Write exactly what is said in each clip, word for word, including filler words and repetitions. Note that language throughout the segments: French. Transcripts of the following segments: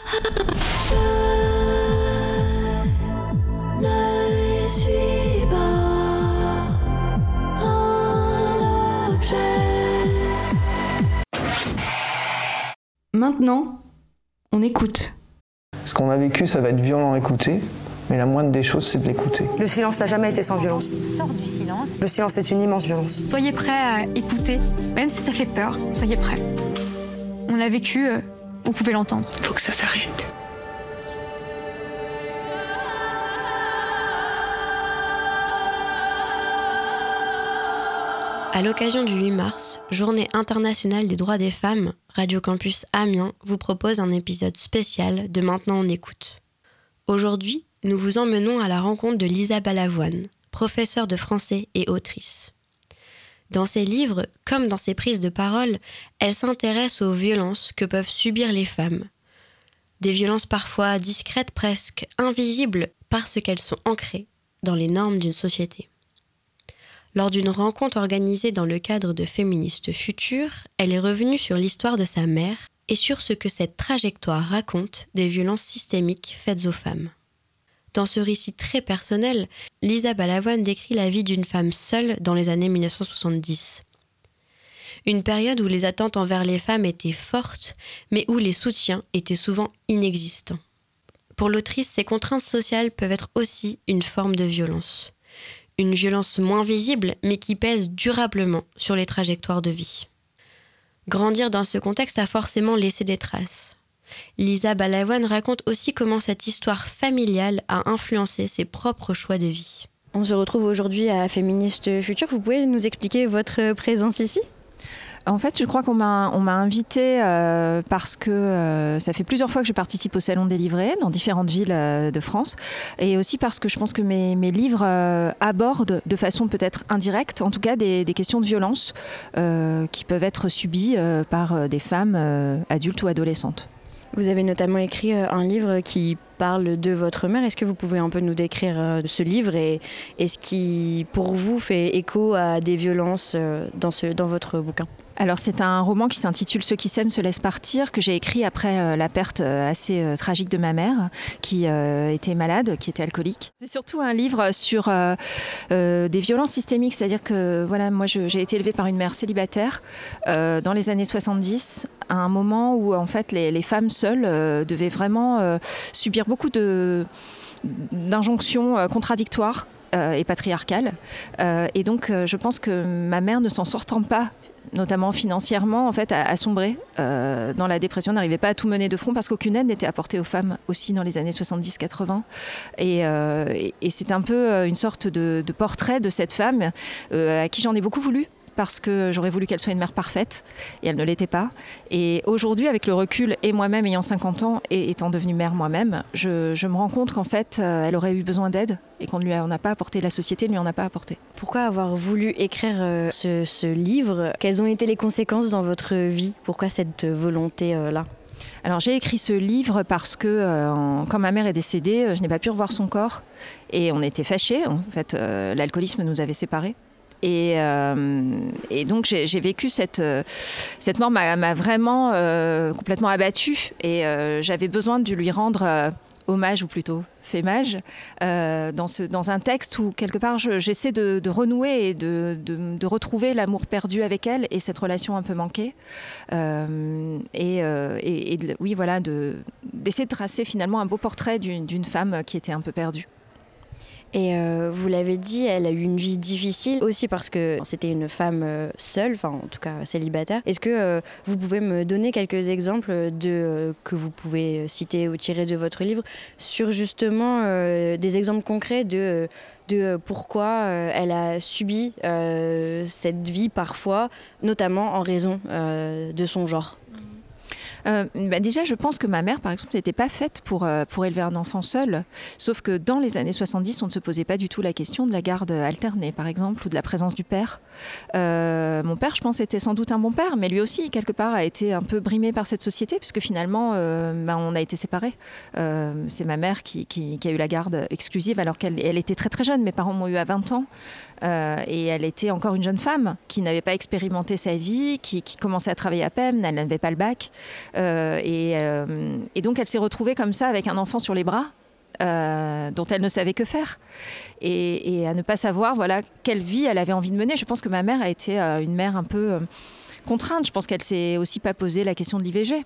ne suis pas un objet. Maintenant, on écoute. Ce qu'on a vécu, ça va être violent à écouter, mais la moindre des choses, c'est de l'écouter. Le silence n'a jamais été sans violence. Sors du silence. Le silence est une immense violence. Soyez prêts à écouter, même si ça fait peur, soyez prêts. On l'a vécu, euh, vous pouvez l'entendre. Faut que ça s'arrête. À l'occasion du huit mars, Journée internationale des droits des femmes, Radio Campus Amiens vous propose un épisode spécial de Maintenant on écoute. Aujourd'hui, nous vous emmenons à la rencontre de Lisa Balavoine, professeure de français et autrice. Dans ses livres, comme dans ses prises de parole, elle s'intéresse aux violences que peuvent subir les femmes. Des violences parfois discrètes, presque invisibles, parce qu'elles sont ancrées dans les normes d'une société. Lors d'une rencontre organisée dans le cadre de Féministes Futures, elle est revenue sur l'histoire de sa mère et sur ce que cette trajectoire raconte des violences systémiques faites aux femmes. Dans ce récit très personnel, Lisa Balavoine décrit la vie d'une femme seule dans les années dix-neuf cent soixante-dix. Une période où les attentes envers les femmes étaient fortes, mais où les soutiens étaient souvent inexistants. Pour l'autrice, ces contraintes sociales peuvent être aussi une forme de violence. Une violence moins visible, mais qui pèse durablement sur les trajectoires de vie. Grandir dans ce contexte a forcément laissé des traces. Lisa Balavoine raconte aussi comment cette histoire familiale a influencé ses propres choix de vie. On se retrouve aujourd'hui à Féministes Futures. Vous pouvez nous expliquer votre présence ici ? En fait, je crois qu'on m'a, on m'a invitée euh, parce que euh, ça fait plusieurs fois que je participe au Salon des livrets dans différentes villes euh, de France, et aussi parce que je pense que mes, mes livres euh, abordent de façon peut-être indirecte, en tout cas des, des questions de violence euh, qui peuvent être subies euh, par des femmes euh, adultes ou adolescentes. Vous avez notamment écrit un livre qui parle de votre mère. Est-ce que vous pouvez un peu nous décrire ce livre et, et ce qui, pour vous, fait écho à des violences dans, ce, dans votre bouquin ? Alors c'est un roman qui s'intitule « Ceux qui s'aiment se laissent partir » que j'ai écrit après euh, la perte euh, assez euh, tragique de ma mère qui euh, était malade, qui était alcoolique. C'est surtout un livre sur euh, euh, des violences systémiques, c'est-à-dire que voilà, moi je, j'ai été élevée par une mère célibataire euh, dans les années soixante-dix, à un moment où en fait les, les femmes seules euh, devaient vraiment euh, subir beaucoup de, d'injonctions euh, contradictoires euh, et patriarcales. Euh, et donc euh, je pense que ma mère, ne s'en sortant pas, notamment financièrement, en fait, a, a sombré euh, dans la dépression, n'arrivait pas à tout mener de front parce qu'aucune aide n'était apportée aux femmes aussi dans les années soixante-dix quatre-vingts. Et, euh, et, et c'est un peu une sorte de, de portrait de cette femme euh, à qui j'en ai beaucoup voulu, parce que j'aurais voulu qu'elle soit une mère parfaite, et elle ne l'était pas. Et aujourd'hui, avec le recul, et moi-même ayant cinquante ans, et étant devenue mère moi-même, je, je me rends compte qu'en fait, elle aurait eu besoin d'aide, et qu'on ne lui en a pas apporté, la société ne lui en a pas apporté. Pourquoi avoir voulu écrire euh, ce, ce livre ? Quelles ont été les conséquences dans votre vie ? Pourquoi cette volonté-là ? Alors j'ai écrit ce livre parce que euh, quand ma mère est décédée, je n'ai pas pu revoir son corps, et on était fâchés. En fait, euh, l'alcoolisme nous avait séparés. Et, euh, et donc j'ai, j'ai vécu cette, euh, cette mort m'a, m'a vraiment euh, complètement abattue, et euh, j'avais besoin de lui rendre euh, hommage, ou plutôt fémage, euh, dans, ce, dans un texte où quelque part je, j'essaie de, de renouer et de, de, de retrouver l'amour perdu avec elle et cette relation un peu manquée, euh, et, euh, et, et de, oui voilà, de, d'essayer de tracer finalement un beau portrait d'une, d'une femme qui était un peu perdue. Et euh, vous l'avez dit, elle a eu une vie difficile aussi parce que c'était une femme euh, seule, enfin en tout cas célibataire. Est-ce que euh, vous pouvez me donner quelques exemples de, euh, que vous pouvez citer ou tirer de votre livre sur justement euh, des exemples concrets de, de pourquoi euh, elle a subi euh, cette vie parfois, notamment en raison euh, de son genre ? Euh, bah déjà, je pense que ma mère, par exemple, n'était pas faite pour, euh, pour élever un enfant seul. Sauf que dans les années soixante-dix, on ne se posait pas du tout la question de la garde alternée, par exemple, ou de la présence du père. Euh, mon père, je pense, était sans doute un bon père, mais lui aussi, quelque part, a été un peu brimé par cette société, puisque finalement, euh, bah, on a été séparés. Euh, c'est ma mère qui, qui, qui a eu la garde exclusive, alors qu'elle elle était très très jeune. Mes parents m'ont eu à vingt ans. Euh, et elle était encore une jeune femme qui n'avait pas expérimenté sa vie, qui, qui commençait à travailler à peine, elle n'avait pas le bac. Euh, et, euh, et donc, elle s'est retrouvée comme ça avec un enfant sur les bras. Euh, dont elle ne savait que faire et, et à ne pas savoir voilà, quelle vie elle avait envie de mener. Je pense que ma mère a été euh, une mère un peu euh, contrainte. Je pense qu'elle s'est aussi pas posé la question de l'I V G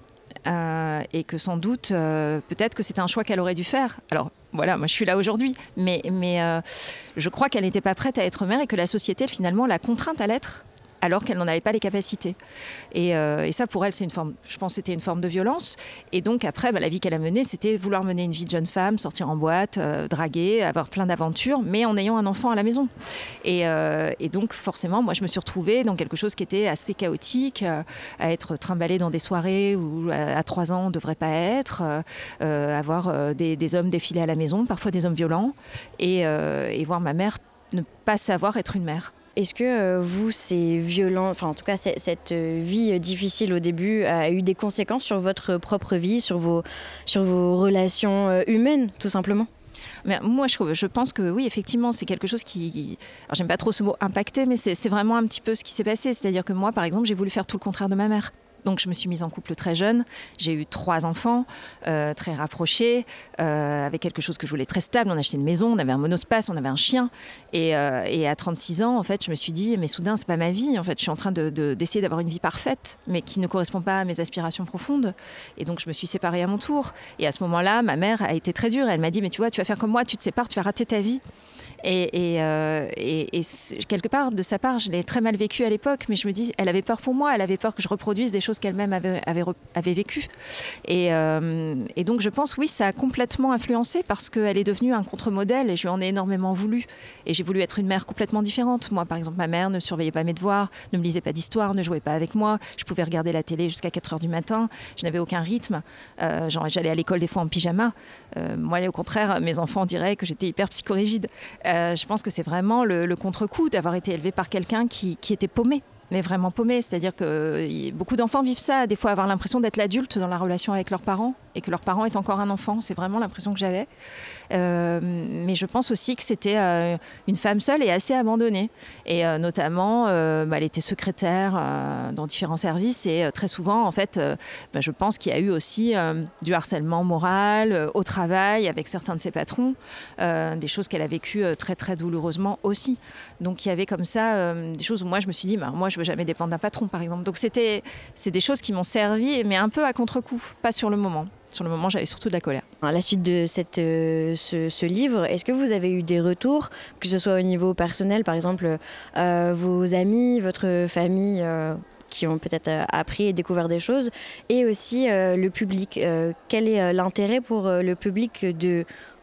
euh, et que sans doute euh, peut-être que c'était un choix qu'elle aurait dû faire. Alors voilà, moi je suis là aujourd'hui, mais, mais euh, je crois qu'elle n'était pas prête à être mère et que la société finalement l'a contrainte à l'être alors qu'elle n'en avait pas les capacités. Et, euh, et ça, pour elle, c'est une forme, je pense que c'était une forme de violence. Et donc après, bah, la vie qu'elle a menée, c'était vouloir mener une vie de jeune femme, sortir en boîte, euh, draguer, avoir plein d'aventures, mais en ayant un enfant à la maison. Et, euh, et donc forcément, moi, je me suis retrouvée dans quelque chose qui était assez chaotique, euh, à être trimballée dans des soirées où à, à trois ans, on ne devrait pas être, euh, avoir euh, des, des hommes défiler à la maison, parfois des hommes violents, et, euh, et voir ma mère ne pas savoir être une mère. Est-ce que euh, vous, c'est violent, enfin en tout cas c'est, cette euh, vie difficile au début a eu des conséquences sur votre propre vie, sur vos, sur vos relations euh, humaines tout simplement ? Mais moi, je, je pense que oui, effectivement, c'est quelque chose qui... Alors, j'aime pas trop ce mot « impacté », mais c'est, c'est vraiment un petit peu ce qui s'est passé. C'est-à-dire que moi, par exemple, j'ai voulu faire tout le contraire de ma mère. Donc, je me suis mise en couple très jeune. J'ai eu trois enfants, euh, très rapprochés, euh, avec quelque chose que je voulais très stable. On a acheté une maison, on avait un monospace, on avait un chien. Et, euh, et à trente-six ans, en fait, je me suis dit, mais soudain, c'est pas ma vie. En fait, je suis en train de, de, d'essayer d'avoir une vie parfaite, mais qui ne correspond pas à mes aspirations profondes. Et donc, je me suis séparée à mon tour. Et à ce moment-là, ma mère a été très dure. Elle m'a dit, mais tu vois, tu vas faire comme moi, tu te sépares, tu vas rater ta vie. Et, et, euh, et, et quelque part, de sa part, je l'ai très mal vécu à l'époque, mais je me dis, elle avait peur pour moi, elle avait peur que je reproduise des choses qu'elle-même avait, avait, avait vécues. Et, euh, et donc, je pense, oui, ça a complètement influencé parce qu'elle est devenue un contre-modèle et je lui en ai énormément voulu. Et j'ai voulu être une mère complètement différente. Moi, par exemple, ma mère ne surveillait pas mes devoirs, ne me lisait pas d'histoire, ne jouait pas avec moi. Je pouvais regarder la télé jusqu'à quatre heures du matin. Je n'avais aucun rythme. Euh, genre, j'allais à l'école des fois en pyjama. Euh, moi, au contraire, mes enfants diraient que j'étais hyper psychorigide. Euh, je pense que c'est vraiment le, le contre-coup d'avoir été élevée par quelqu'un qui, qui était paumé, mais vraiment paumé. C'est-à-dire que y, beaucoup d'enfants vivent ça, des fois avoir l'impression d'être l'adulte dans la relation avec leurs parents et que leur parent est encore un enfant. C'est vraiment l'impression que j'avais. Euh, mais je pense aussi que c'était euh, une femme seule et assez abandonnée. Et euh, notamment, euh, bah, elle était secrétaire euh, dans différents services et euh, très souvent, en fait, euh, bah, je pense qu'il y a eu aussi euh, du harcèlement moral euh, au travail avec certains de ses patrons, euh, des choses qu'elle a vécues euh, très très douloureusement aussi. Donc il y avait comme ça euh, des choses où moi je me suis dit, bah, moi je veux jamais dépendre d'un patron par exemple. Donc c'était, c'est des choses qui m'ont servi, mais un peu à contre-coup, pas sur le moment. Sur le moment, j'avais surtout de la colère. À la suite de cette, euh, ce, ce livre, est-ce que vous avez eu des retours, que ce soit au niveau personnel, par exemple, euh, vos amis, votre famille euh, qui ont peut-être euh, appris et découvert des choses, et aussi euh, le public. Euh, quel est euh, l'intérêt pour euh, le public de,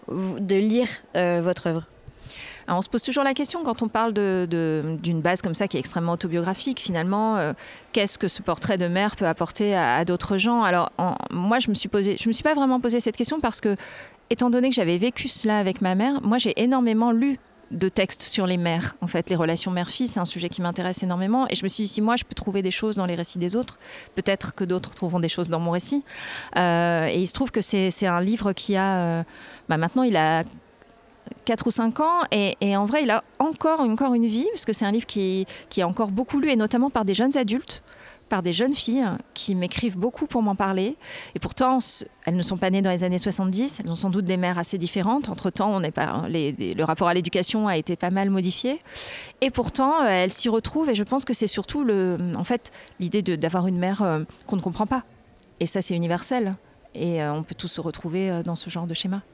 de lire euh, votre œuvre ? Alors on se pose toujours la question quand on parle de, de, d'une base comme ça qui est extrêmement autobiographique, finalement, euh, qu'est-ce que ce portrait de mère peut apporter à, à d'autres gens ? Alors en, moi, je me suis posé, je me suis pas vraiment posé cette question parce que, étant donné que j'avais vécu cela avec ma mère, moi j'ai énormément lu de textes sur les mères. En fait, les relations mère-fille, c'est un sujet qui m'intéresse énormément. Et je me suis dit, si moi, je peux trouver des choses dans les récits des autres, peut-être que d'autres trouveront des choses dans mon récit. Euh, et il se trouve que c'est, c'est un livre qui a... Euh, bah maintenant, il a... quatre ou cinq ans et, et en vrai il a encore, encore une vie parce que c'est un livre qui, qui est encore beaucoup lu et notamment par des jeunes adultes, par des jeunes filles qui m'écrivent beaucoup pour m'en parler et pourtant elles ne sont pas nées dans les années soixante-dix, elles ont sans doute des mères assez différentes. Entre temps on n'est pas, les, les, le rapport à l'éducation a été pas mal modifié et pourtant elles s'y retrouvent et je pense que c'est surtout le, en fait, l'idée de, d'avoir une mère euh, qu'on ne comprend pas et ça c'est universel et euh, on peut tous se retrouver euh, dans ce genre de schéma.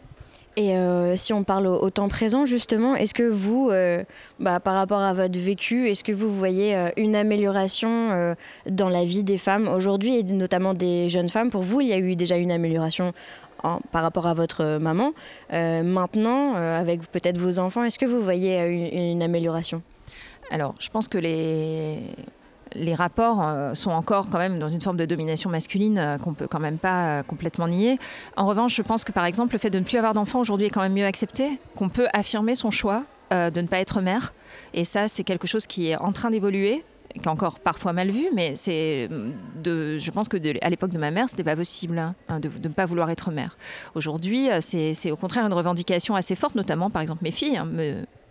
Et euh, si on parle au, au temps présent, justement, est-ce que vous, euh, bah, par rapport à votre vécu, est-ce que vous voyez euh, une amélioration euh, dans la vie des femmes aujourd'hui, et notamment des jeunes femmes ? Pour vous, il y a eu déjà une amélioration en, par rapport à votre maman. Euh, maintenant, euh, avec peut-être vos enfants, est-ce que vous voyez euh, une, une amélioration ? Alors, je pense que les... les rapports euh, sont encore quand même dans une forme de domination masculine euh, qu'on peut quand même pas euh, complètement nier. En revanche, je pense que par exemple, le fait de ne plus avoir d'enfants aujourd'hui est quand même mieux accepté, qu'on peut affirmer son choix euh, de ne pas être mère. Et ça, c'est quelque chose qui est en train d'évoluer, qui est encore parfois mal vu, mais c'est de, je pense que de, à l'époque de ma mère, c'était pas possible hein, de, de ne pas vouloir être mère. Aujourd'hui, c'est, c'est au contraire une revendication assez forte, notamment par exemple mes filles hein, me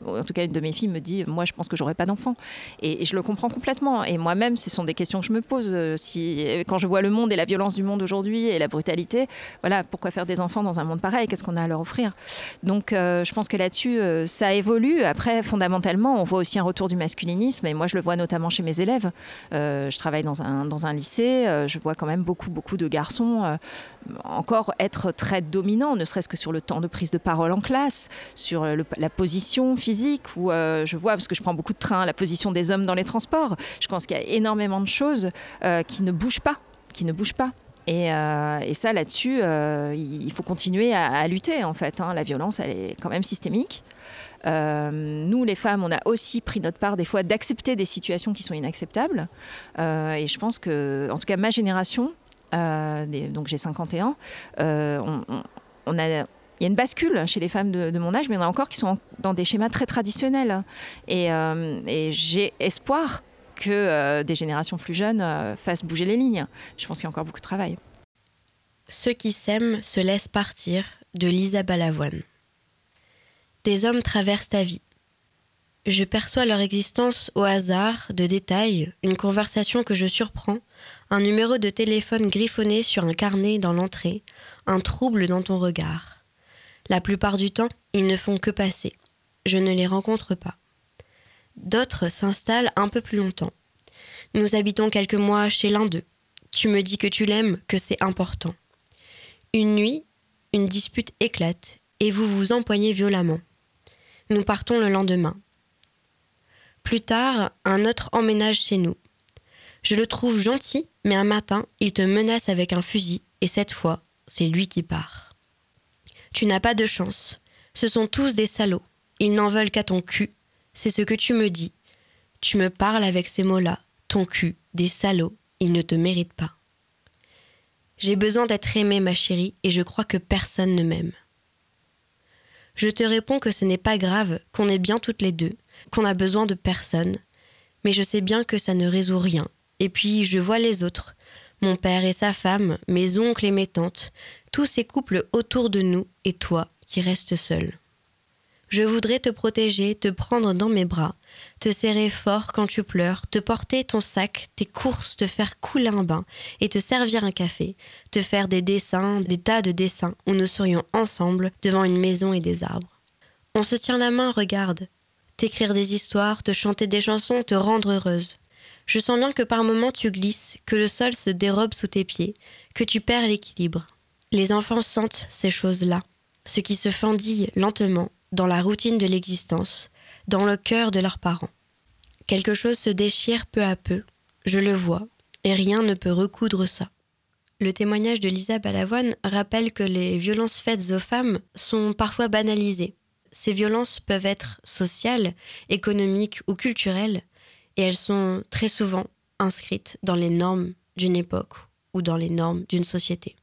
en tout cas une de mes filles me dit « moi je pense que j'aurai pas d'enfant ». Et, et je le comprends complètement. Et moi-même, ce sont des questions que je me pose. Si, quand je vois le monde et la violence du monde aujourd'hui et la brutalité, voilà, pourquoi faire des enfants dans un monde pareil ? Qu'est-ce qu'on a à leur offrir ? Donc euh, je pense que là-dessus, euh, ça évolue. Après, fondamentalement, on voit aussi un retour du masculinisme. Et moi, je le vois notamment chez mes élèves. Euh, je travaille dans un, dans un lycée. Euh, je vois quand même beaucoup, beaucoup de garçons euh, encore être très dominants, ne serait-ce que sur le temps de prise de parole en classe, sur le, la position physique, où euh, je vois, parce que je prends beaucoup de trains, la position des hommes dans les transports. Je pense qu'il y a énormément de choses euh, qui ne bougent pas, qui ne bougent pas. Et, euh, et ça, là-dessus, euh, il faut continuer à, à lutter, en fait. Hein. La violence, elle est quand même systémique. Euh, nous, les femmes, on a aussi pris notre part, des fois, d'accepter des situations qui sont inacceptables. Euh, et je pense que, en tout cas, ma génération, euh, des, donc j'ai cinquante et un, euh, on, on, on a... Il y a une bascule chez les femmes de, de mon âge, mais il y en a encore qui sont en, dans des schémas très traditionnels. Et, euh, et j'ai espoir que euh, des générations plus jeunes euh, fassent bouger les lignes. Je pense qu'il y a encore beaucoup de travail. Ceux qui s'aiment se laissent partir, de Lisa Balavoine. Des hommes traversent ta vie. Je perçois leur existence au hasard, de détails, une conversation que je surprends, un numéro de téléphone griffonné sur un carnet dans l'entrée, un trouble dans ton regard. La plupart du temps, ils ne font que passer. Je ne les rencontre pas. D'autres s'installent un peu plus longtemps. Nous habitons quelques mois chez l'un d'eux. Tu me dis que tu l'aimes, que c'est important. Une nuit, une dispute éclate et vous vous empoignez violemment. Nous partons le lendemain. Plus tard, un autre emménage chez nous. Je le trouve gentil, mais un matin, il te menace avec un fusil et cette fois, c'est lui qui part. Tu n'as pas de chance. Ce sont tous des salauds. Ils n'en veulent qu'à ton cul. C'est ce que tu me dis. Tu me parles avec ces mots-là. Ton cul, des salauds, ils ne te méritent pas. J'ai besoin d'être aimée, ma chérie, et je crois que personne ne m'aime. Je te réponds que ce n'est pas grave, qu'on est bien toutes les deux, qu'on a besoin de personne. Mais je sais bien que ça ne résout rien. Et puis, je vois les autres. Mon père et sa femme, mes oncles et mes tantes, tous ces couples autour de nous et toi qui restes seul. Je voudrais te protéger, te prendre dans mes bras, te serrer fort quand tu pleures, te porter ton sac, tes courses, te faire couler un bain et te servir un café, te faire des dessins, des tas de dessins où nous serions ensemble devant une maison et des arbres. On se tient la main, regarde, t'écrire des histoires, te chanter des chansons, te rendre heureuse. Je sens bien que par moments tu glisses, que le sol se dérobe sous tes pieds, que tu perds l'équilibre. Les enfants sentent ces choses-là, ce qui se fendille lentement dans la routine de l'existence, dans le cœur de leurs parents. Quelque chose se déchire peu à peu, je le vois, et rien ne peut recoudre ça. Le témoignage de Lisa Balavoine rappelle que les violences faites aux femmes sont parfois banalisées. Ces violences peuvent être sociales, économiques ou culturelles, et elles sont très souvent inscrites dans les normes d'une époque ou dans les normes d'une société.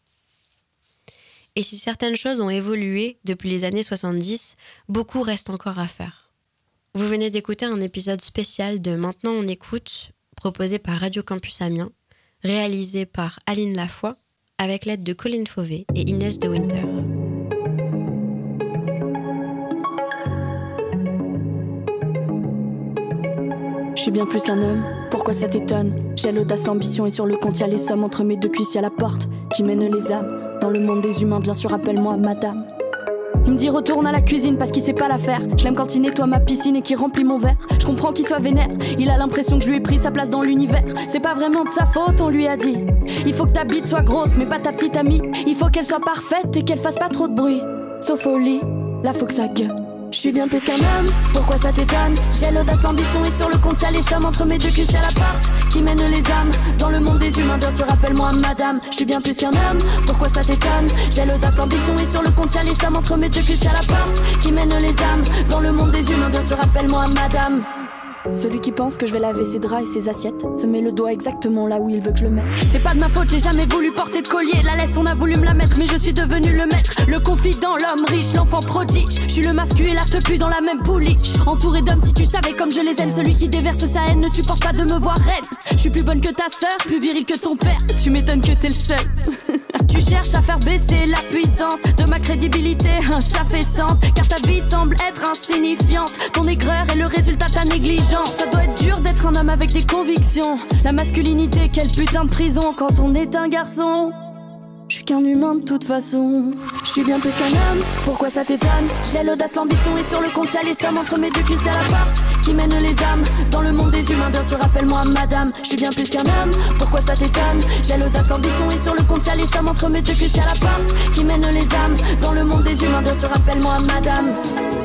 Et si certaines choses ont évolué depuis les années soixante-dix, beaucoup reste encore à faire. Vous venez d'écouter un épisode spécial de Maintenant on écoute, proposé par Radio Campus Amiens, réalisé par Aline Lafoy, avec l'aide de Colline Fauvet et Inès de Winter. Je suis bien plus qu'un homme, pourquoi ça t'étonne? J'ai l'audace, l'ambition et sur le compte y'a les sommes. Entre mes deux cuisses y'a la porte qui mène les âmes. Dans le monde des humains, bien sûr, appelle-moi madame. Il me dit retourne à la cuisine parce qu'il sait pas la faire. Je l'aime quand il nettoie ma piscine et qu'il remplit mon verre. Je comprends qu'il soit vénère, il a l'impression que je lui ai pris sa place dans l'univers. C'est pas vraiment de sa faute, on lui a dit. Il faut que ta bite soit grosse mais pas ta petite amie. Il faut qu'elle soit parfaite et qu'elle fasse pas trop de bruit. Sauf au lit, là faut que ça gueule. Je suis bien plus qu'un homme, pourquoi ça t'étonne? J'ai l'audace, l'ambition et sur le compte y'a les sommes. Entre mes deux cuisses y'a la porte qui mène les âmes. Dans le monde des humains, bien sûr, appelle-moi madame. Je suis bien plus qu'un homme, pourquoi ça t'étonne? J'ai l'audace, l'ambition et sur le compte y'a les sommes. Entre mes deux cuisses y'a la porte qui mène les âmes. Dans le monde des humains, bien sûr, appelle-moi madame. Celui qui pense que je vais laver ses draps et ses assiettes se met le doigt exactement là où il veut que je le mette. C'est pas de ma faute, j'ai jamais voulu porter de collier. La laisse, on a voulu me la mettre, mais je suis devenu le maître. Le confident, l'homme riche, l'enfant prodige. Je suis le mascu et la tepu dans la même pouliche. Entouré d'hommes, si tu savais comme je les aime. Celui qui déverse sa haine ne supporte pas de me voir raide. Je suis plus bonne que ta sœur, plus viril que ton père. Tu m'étonnes que t'es le seul. tu cherches à faire baisser la puissance de ma crédibilité, hein, ça fait sens. Car ta vie semble être insignifiante. Ton aigreur est le résultat de ta négligence. Ça doit être dur d'être un homme avec des convictions. La masculinité, quelle putain de prison quand on est un garçon. Je suis qu'un humain de toute façon. Je suis bien plus qu'un homme, pourquoi ça t'étonne? J'ai l'audace, l'ambition et sur le compte y'a les sommes. Entre mes deux cuisses y'a la porte qui mène les âmes dans le monde des humains, bien sûr appelle-moi madame. Je suis bien plus qu'un homme, pourquoi ça t'étonne? J'ai l'audace, l'ambition et sur le compte y'a les sommes. Entre mes deux cuisses y'a la porte qui mène les âmes dans le monde des humains, bien sûr appelle-moi madame.